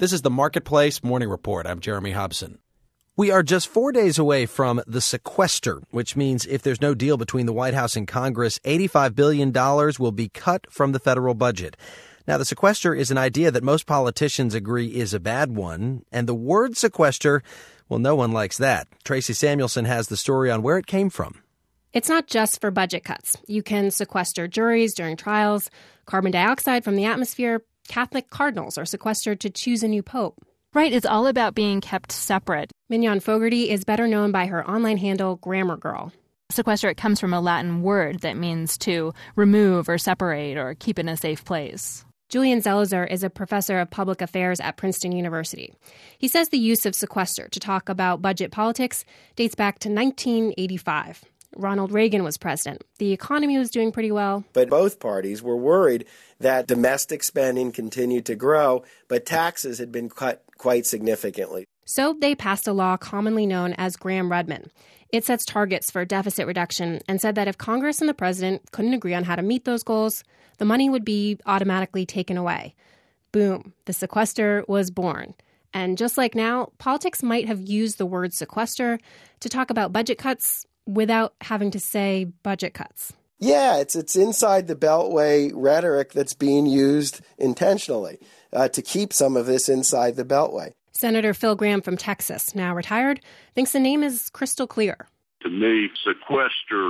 This is the Marketplace Morning Report. I'm Jeremy Hobson. We are just 4 days away from the sequester, which means if there's no deal between the White House and Congress, $85 billion will be cut from the federal budget. Now, the sequester is an idea that most politicians agree is a bad one. And the word sequester, well, no one likes that. Tracy Samuelson has the story on where it came from. It's not just for budget cuts. You can sequester juries during trials, carbon dioxide from the atmosphere. Catholic cardinals are sequestered to choose a new pope. Right, it's all about being kept separate. Mignon Fogarty is better known by her online handle, Grammar Girl. Sequester, it comes from a Latin word that means to remove or separate or keep in a safe place. Julian Zelizer is a professor of public affairs at Princeton University. He says the use of sequester to talk about budget politics dates back to 1985. Ronald Reagan was president. The economy was doing pretty well. But both parties were worried that domestic spending continued to grow, but taxes had been cut quite significantly. So they passed a law commonly known as Gramm-Rudman. It sets targets for deficit reduction and said that if Congress and the president couldn't agree on how to meet those goals, the money would be automatically taken away. Boom, the sequester was born. And just like now, politics might have used the word sequester to talk about budget cuts without having to say budget cuts. Yeah, it's inside the Beltway rhetoric that's being used intentionally to keep some of this inside the Beltway. Senator Phil Gramm from Texas, now retired, thinks the name is crystal clear. To me, sequester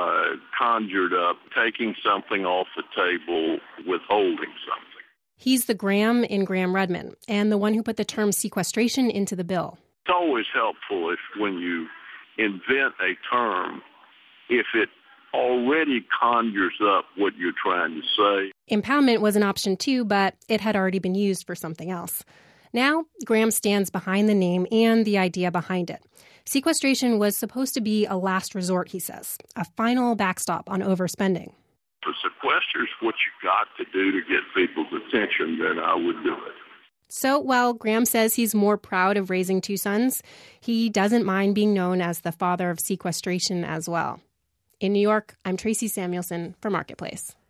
conjured up taking something off the table, withholding something. He's the Gramm in Gramm-Rudman and the one who put the term sequestration into the bill. It's always helpful if when you invent a term, if it already conjures up what you're trying to say. Impoundment was an option too, but it had already been used for something else. Now, Gramm stands behind the name and the idea behind it. Sequestration was supposed to be a last resort, he says, a final backstop on overspending. If sequester is what you got to do to get people's attention, then I would do it. So while Gramm says he's more proud of raising two sons, he doesn't mind being known as the father of sequestration as well. In New York, I'm Tracy Samuelson for Marketplace.